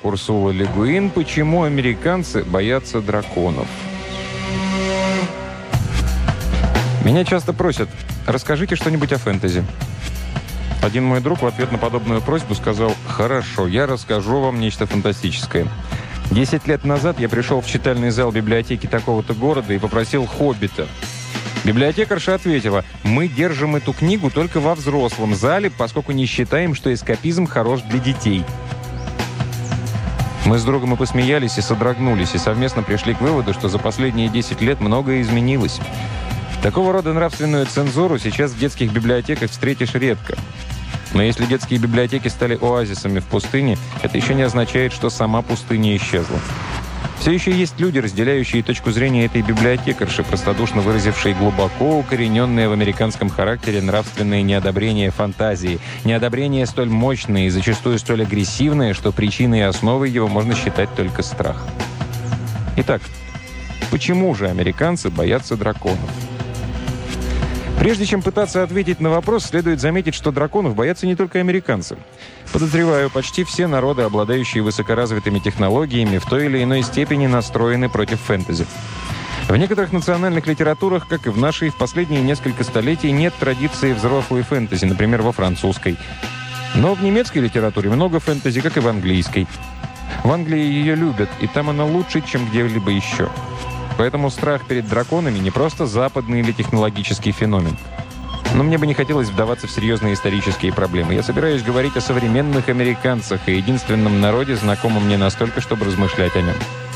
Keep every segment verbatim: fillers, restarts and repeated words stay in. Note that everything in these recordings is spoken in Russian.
Урсула Ле Гуин «Почему американцы боятся драконов». Меня часто просят: расскажите что-нибудь о фэнтези. Один мой друг в ответ на подобную просьбу сказал: «Хорошо, я расскажу вам нечто фантастическое. Десять лет назад я пришел в читальный зал библиотеки такого-то города и попросил «Хоббита». Библиотекарша ответила: «Мы держим эту книгу только во взрослом зале, поскольку не считаем, что эскапизм хорош для детей». Мы с другом и посмеялись, и содрогнулись, и совместно пришли к выводу, что за последние десять лет многое изменилось. Такого рода нравственную цензуру сейчас в детских библиотеках встретишь редко. Но если детские библиотеки стали оазисами в пустыне, это еще не означает, что сама пустыня исчезла. Все еще есть люди, разделяющие точку зрения этой библиотекарши, простодушно выразившие глубоко укорененное в американском характере нравственное неодобрение фантазии. Неодобрение столь мощное и зачастую столь агрессивное, что причиной и основой его можно считать только страх. Итак, почему же американцы боятся драконов? Прежде чем пытаться ответить на вопрос, следует заметить, что драконов боятся не только американцы. Подозреваю, почти все народы, обладающие высокоразвитыми технологиями, в той или иной степени настроены против фэнтези. В некоторых национальных литературах, как и в нашей, в последние несколько столетий нет традиции взрослой фэнтези, например, во французской. Но в немецкой литературе много фэнтези, как и в английской. В Англии ее любят, и там она лучше, чем где-либо еще. Поэтому страх перед драконами не просто западный или технологический феномен. Но мне бы не хотелось вдаваться в серьезные исторические проблемы. Я собираюсь говорить о современных американцах и единственном народе, знакомом мне настолько, чтобы размышлять о нем.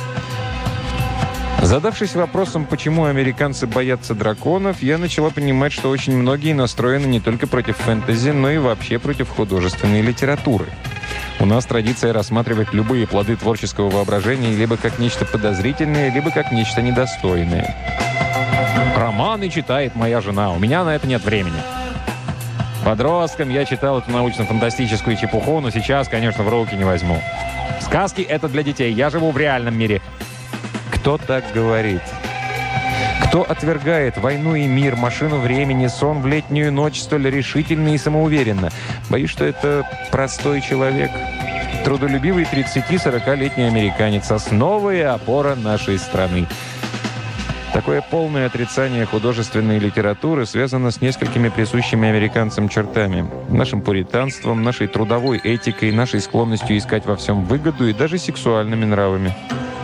Задавшись вопросом, почему американцы боятся драконов, я начала понимать, что очень многие настроены не только против фэнтези, но и вообще против художественной литературы. У нас традиция рассматривать любые плоды творческого воображения либо как нечто подозрительное, либо как нечто недостойное. Романы читает моя жена, у меня на это нет времени. Подростком я читал эту научно-фантастическую чепуху, но сейчас, конечно, в руки не возьму. Сказки — это для детей, я живу в реальном мире. Кто так говорит? Кто отвергает войну и мир, машину времени, сон в летнюю ночь столь решительно и самоуверенно? Боюсь, что это простой человек. Трудолюбивый тридцати-сорокалетний американец, основа и опора нашей страны. Такое полное отрицание художественной литературы связано с несколькими присущими американцам чертами. Нашим пуританством, нашей трудовой этикой, нашей склонностью искать во всем выгоду и даже сексуальными нравами.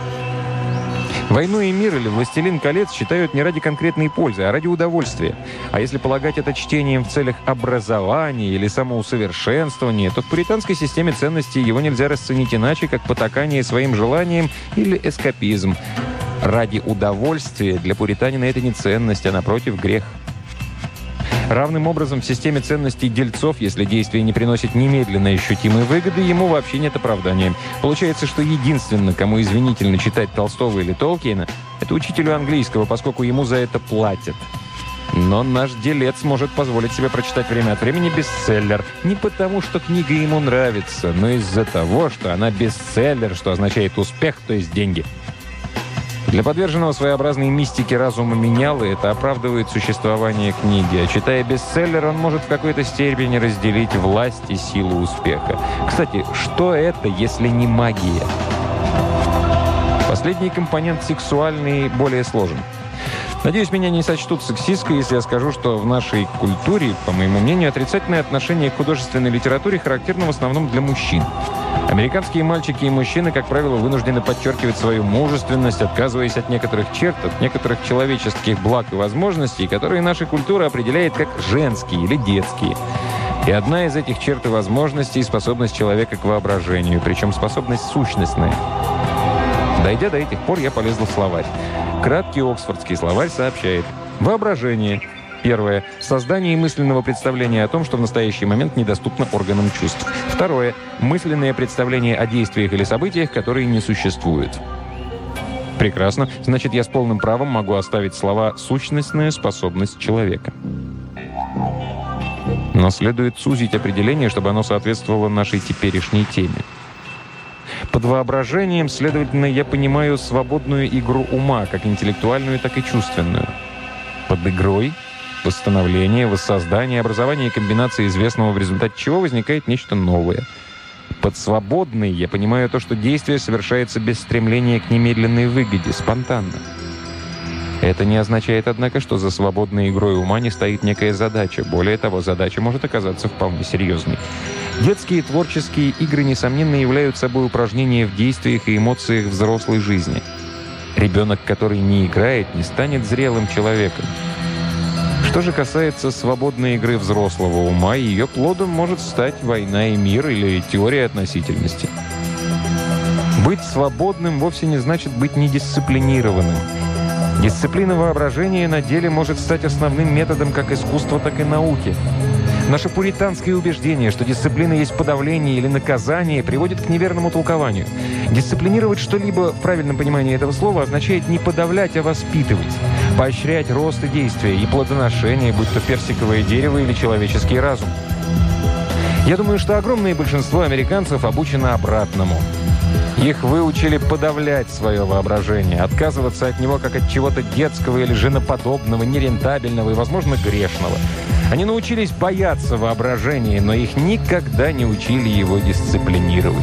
«Войну и мир» или «Властелин колец» считают не ради конкретной пользы, а ради удовольствия. А если полагать это чтением в целях образования или самоусовершенствования, то в пуританской системе ценностей его нельзя расценить иначе, как потакание своим желаниям или эскапизм. Ради удовольствия для пуританина это не ценность, а, напротив, грех. Равным образом в системе ценностей дельцов, если действие не приносит немедленно ощутимой выгоды, ему вообще нет оправдания. Получается, что единственно, кому извинительно читать Толстого или Толкиена, это учителю английского, поскольку ему за это платят. Но наш делец может позволить себе прочитать время от времени бестселлер. Не потому, что книга ему нравится, но из-за того, что она бестселлер, что означает успех, то есть деньги. Для подверженного своеобразной мистике разума менялы это оправдывает существование книги. А читая бестселлер, он может в какой-то степени разделить власть и силу успеха. Кстати, что это, если не магия? Последний компонент сексуальный более сложен. Надеюсь, меня не сочтут сексисткой, если я скажу, что в нашей культуре, по моему мнению, отрицательное отношение к художественной литературе характерно в основном для мужчин. Американские мальчики и мужчины, как правило, вынуждены подчеркивать свою мужественность, отказываясь от некоторых черт, от некоторых человеческих благ и возможностей, которые наша культура определяет как женские или детские. И одна из этих черт и возможностей – способность человека к воображению, причем способность сущностная. Дойдя до этих пор, я полезла в словарь. Краткий Оксфордский словарь сообщает: воображение. Первое. Создание мысленного представления о том, что в настоящий момент недоступно органам чувств. Второе. Мысленное представление о действиях или событиях, которые не существуют. Прекрасно. Значит, я с полным правом могу оставить слова «сущностная способность человека». Но следует сузить определение, чтобы оно соответствовало нашей теперешней теме. Под воображением, следовательно, я понимаю свободную игру ума, как интеллектуальную, так и чувственную. Под игрой — восстановление, воссоздание, образование комбинации известного, в результате чего возникает нечто новое. Под свободной я понимаю то, что действие совершается без стремления к немедленной выгоде, спонтанно. Это не означает, однако, что за свободной игрой ума не стоит некая задача. Более того, задача может оказаться вполне серьезной. Детские творческие игры, несомненно, являются собой упражнения в действиях и эмоциях взрослой жизни. Ребенок, который не играет, не станет зрелым человеком. Что же касается свободной игры взрослого ума, ее плодом может стать «Война и мир» или «Теория относительности». Быть свободным вовсе не значит быть недисциплинированным. Дисциплина воображения на деле может стать основным методом как искусства, так и науки. Наше пуританское убеждение, что дисциплина есть подавление или наказание, приводит к неверному толкованию. Дисциплинировать что-либо в правильном понимании этого слова означает не подавлять, а воспитывать. Поощрять рост и действия, и плодоношение, будь то персиковое дерево или человеческий разум. Я думаю, что огромное большинство американцев обучено обратному. Их выучили подавлять свое воображение, отказываться от него как от чего-то детского или женоподобного, нерентабельного и, возможно, грешного. Они научились бояться воображения, но их никогда не учили его дисциплинировать.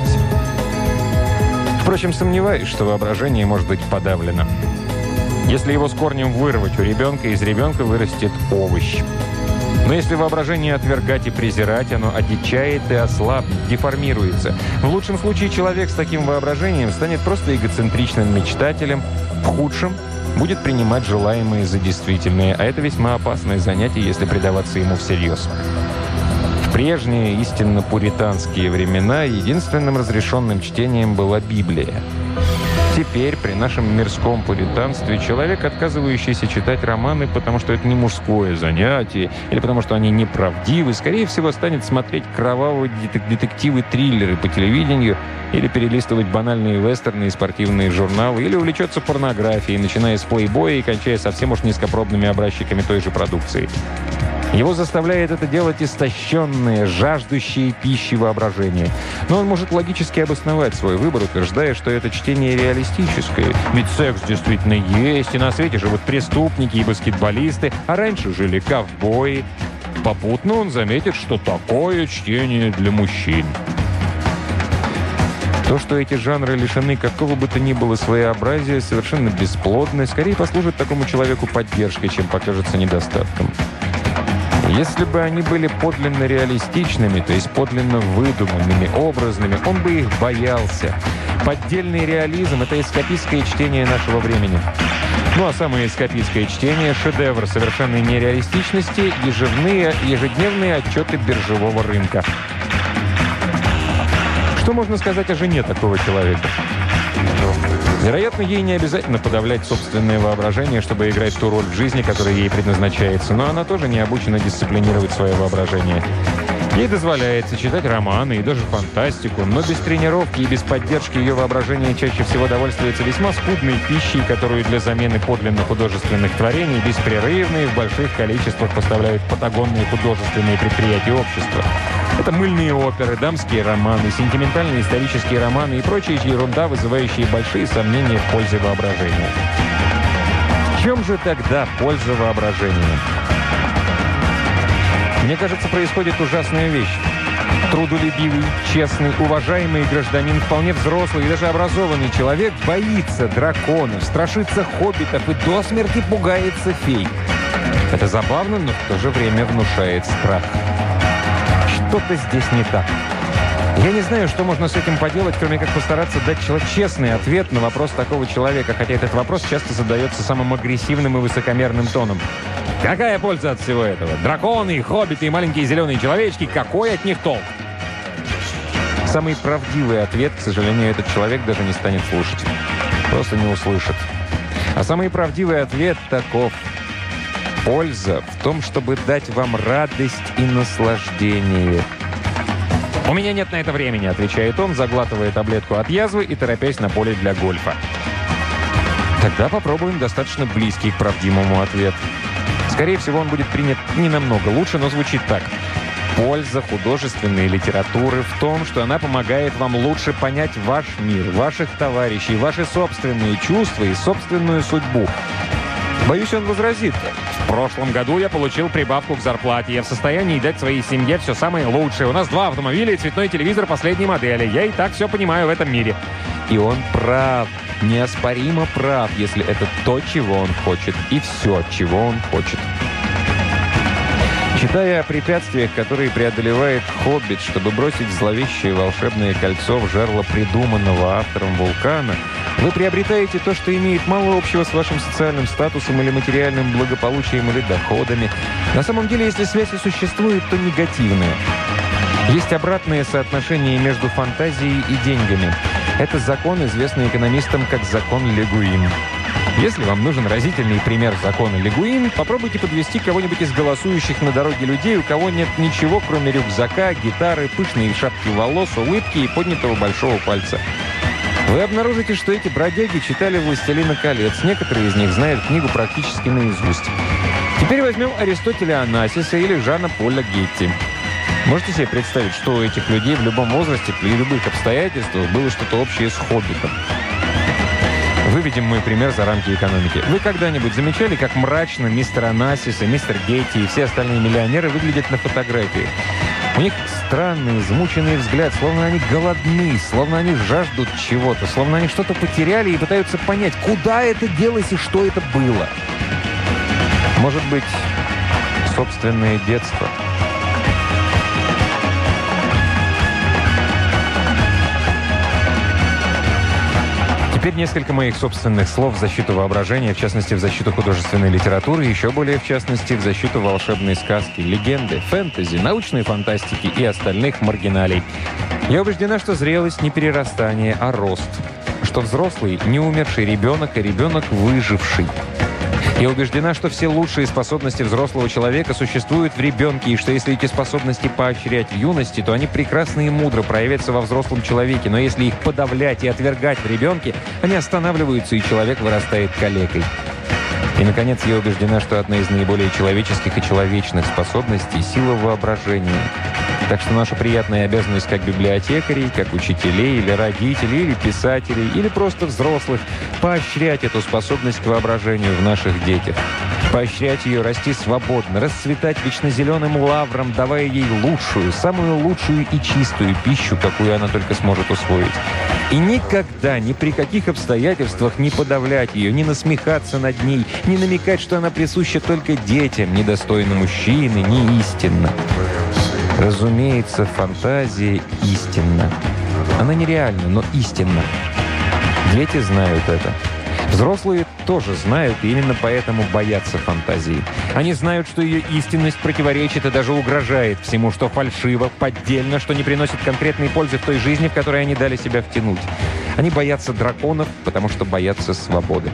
Впрочем, сомневаюсь, что воображение может быть подавлено. Если его с корнем вырвать у ребенка, из ребенка вырастет овощ. Но если воображение отвергать и презирать, оно одичает и ослабнет, деформируется. В лучшем случае человек с таким воображением станет просто эгоцентричным мечтателем, в худшем будет принимать желаемое за действительное, а это весьма опасное занятие, если предаваться ему всерьез. В прежние истинно пуританские времена единственным разрешенным чтением была Библия. Теперь, при нашем мирском пуританстве, человек, отказывающийся читать романы, потому что это не мужское занятие, или потому что они неправдивы, скорее всего, станет смотреть кровавые детективы-триллеры по телевидению, или перелистывать банальные вестерны и спортивные журналы, или увлечется порнографией, начиная с плейбоя и кончая совсем уж низкопробными образчиками той же продукции. Его заставляет это делать истощенные, жаждущие пищи воображения. Но он может логически обосновать свой выбор, утверждая, что это чтение реалистическое. Ведь секс действительно есть, и на свете живут преступники и баскетболисты, а раньше жили ковбои. Попутно он заметит, что такое чтение для мужчин. То, что эти жанры лишены какого бы то ни было своеобразия, совершенно бесплодно, скорее послужит такому человеку поддержкой, чем покажется недостатком. Если бы они были подлинно реалистичными, то есть подлинно выдуманными, образными, он бы их боялся. Поддельный реализм – это эскапистское чтение нашего времени. Ну а самое эскапистское чтение – шедевр совершенной нереалистичности, ежедневные, ежедневные отчеты биржевого рынка. Что можно сказать о жене такого человека? Вероятно, ей не обязательно подавлять собственное воображение, чтобы играть ту роль в жизни, которая ей предназначается, но она тоже не обучена дисциплинировать свое воображение. Ей дозволяется читать романы и даже фантастику, но без тренировки и без поддержки ее воображения чаще всего довольствуется весьма скудной пищей, которую для замены подлинно художественных творений беспрерывно и в больших количествах поставляют патагонные художественные предприятия общества. Это мыльные оперы, дамские романы, сентиментальные исторические романы и прочая ерунда, вызывающие большие сомнения в пользе воображения. В чем же тогда польза воображения? Мне кажется, происходит ужасная вещь. Трудолюбивый, честный, уважаемый гражданин, вполне взрослый и даже образованный человек боится драконов, страшится хоббитов и до смерти пугается фей. Это забавно, но в то же время внушает страх. Что-то здесь не так. Я не знаю, что можно с этим поделать, кроме как постараться дать честный ответ на вопрос такого человека, хотя этот вопрос часто задается самым агрессивным и высокомерным тоном. Какая польза от всего этого? Драконы, хоббиты и маленькие зеленые человечки, какой от них толк? Самый правдивый ответ, к сожалению, этот человек даже не станет слушать. Просто не услышит. А самый правдивый ответ таков. Польза в том, чтобы дать вам радость и наслаждение. «У меня нет на это времени», — отвечает он, заглатывая таблетку от язвы и торопясь на поле для гольфа. Тогда попробуем достаточно близкий к правдивому ответ. Скорее всего, он будет принят не намного лучше, но звучит так. Польза художественной литературы в том, что она помогает вам лучше понять ваш мир, ваших товарищей, ваши собственные чувства и собственную судьбу. Боюсь, он возразит. В прошлом году я получил прибавку к зарплате. Я в состоянии дать своей семье все самое лучшее. У нас два автомобиля и цветной телевизор последней модели. Я и так все понимаю в этом мире». И он прав, неоспоримо прав, если это то, чего он хочет, и все, чего он хочет. Читая о препятствиях, которые преодолевает Хоббит, чтобы бросить зловещее волшебное кольцо в жерло придуманного автором вулкана, вы приобретаете то, что имеет мало общего с вашим социальным статусом или материальным благополучием или доходами. На самом деле, если связь и существует, то негативная. Есть обратное соотношение между фантазией и деньгами. Это закон, известный экономистам как закон Ле-Гуин. Если вам нужен разительный пример закона Ле-Гуин, попробуйте подвести кого-нибудь из голосующих на дороге людей, у кого нет ничего, кроме рюкзака, гитары, пышной шапки волос, улыбки и поднятого большого пальца. Вы обнаружите, что эти бродяги читали «Властелина колец». Некоторые из них знают книгу практически наизусть. Теперь возьмем Аристотеля Онасиса или Жана Поля Гетти. Можете себе представить, что у этих людей в любом возрасте, при любых обстоятельствах было что-то общее с «Хоббитом»? Выведем мой пример за рамки экономики. Вы когда-нибудь замечали, как мрачно мистер Онасис и мистер Гетти и все остальные миллионеры выглядят на фотографии? У них странный, измученный взгляд, словно они голодны, словно они жаждут чего-то, словно они что-то потеряли и пытаются понять, куда это делось и что это было. Может быть, собственное детство. Теперь несколько моих собственных слов в защиту воображения, в частности, в защиту художественной литературы, и еще более, в частности, в защиту волшебной сказки, легенды, фэнтези, научной фантастики и остальных маргиналей. Я убеждена, что зрелость не перерастание, а рост. Что взрослый – не умерший ребенок, а ребенок – выживший. Я убеждена, что все лучшие способности взрослого человека существуют в ребенке, и что если эти способности поощрять в юности, то они прекрасно и мудро проявятся во взрослом человеке. Но если их подавлять и отвергать в ребенке, они останавливаются, и человек вырастает калекой. И, наконец, я убеждена, что одна из наиболее человеческих и человечных способностей – сила воображения. Так что наша приятная обязанность как библиотекарей, как учителей или родителей, или писателей, или просто взрослых – поощрять эту способность к воображению в наших детях. Поощрять ее расти свободно, расцветать вечно зеленым лавром, давая ей лучшую, самую лучшую и чистую пищу, какую она только сможет усвоить. И никогда, ни при каких обстоятельствах не подавлять ее, не насмехаться над ней, не намекать, что она присуща только детям, недостойна мужчины, не истинна. Разумеется, фантазия истинна. Она нереальна, но истинна. Дети знают это. Взрослые тоже знают, и именно поэтому боятся фантазии. Они знают, что ее истинность противоречит и даже угрожает всему, что фальшиво, поддельно, что не приносит конкретной пользы в той жизни, в которой они дали себя втянуть. Они боятся драконов, потому что боятся свободы.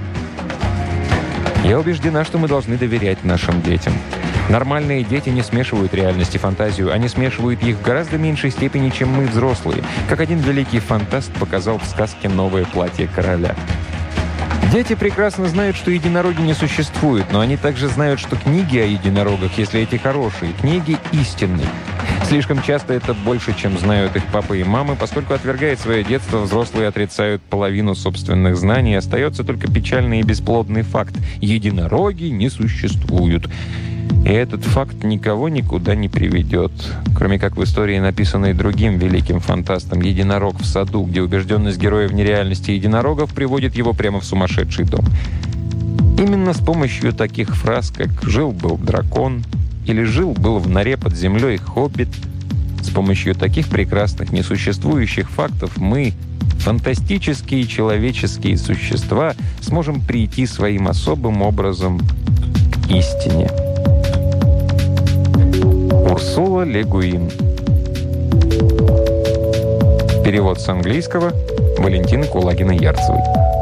Я убеждена, что мы должны доверять нашим детям. Нормальные дети не смешивают реальность и фантазию, они смешивают их в гораздо меньшей степени, чем мы, взрослые, как один великий фантаст показал в сказке «Новое платье короля». Дети прекрасно знают, что единороги не существуют, но они также знают, что книги о единорогах, если эти хорошие, книги истинные. Слишком часто это больше, чем знают их папы и мамы, поскольку, отвергая свое детство, взрослые отрицают половину собственных знаний, остается только печальный и бесплодный факт – единороги не существуют. И этот факт никого никуда не приведет, кроме как в истории, написанной другим великим фантастом «Единорог в саду», где убежденность героя в нереальности единорогов приводит его прямо в сумасшедший дом. Именно с помощью таких фраз, как «жил-был дракон» или «жил-был в норе под землей хоббит», с помощью таких прекрасных несуществующих фактов мы, фантастические человеческие существа, сможем прийти своим особым образом к истине. Урсула Ле Гуин. Перевод с английского Валентины Кулагиной-Ярцевой.